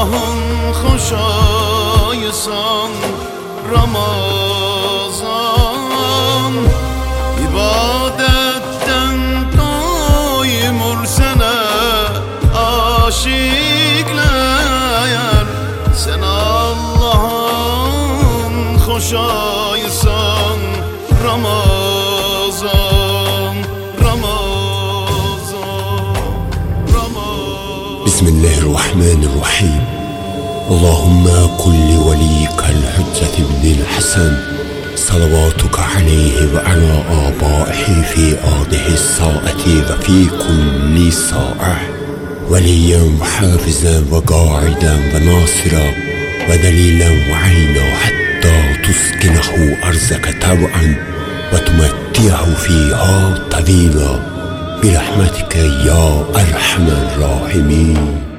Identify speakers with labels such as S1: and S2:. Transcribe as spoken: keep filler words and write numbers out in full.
S1: Allah'ın xoşaysan Ramazan İbadetten doymur sene aşıklar Sen Allah'ın xoşaysan Ramazan Ramazan Ramazan
S2: Bismillahirrahmanirrahim. Allahümme kulli veliykel hücceti ibnil Hasan salavatuka aleyhi ve ala abaihi fi adihi saati ve fi kulli sa'a veliyen ve hafizan ve qa'iden ve nasira ve delilen ve ayna hatta tuskinahu arzaka tab'an ve tumettiyahu fiha tavila birahmetike ya erhamer rahimin.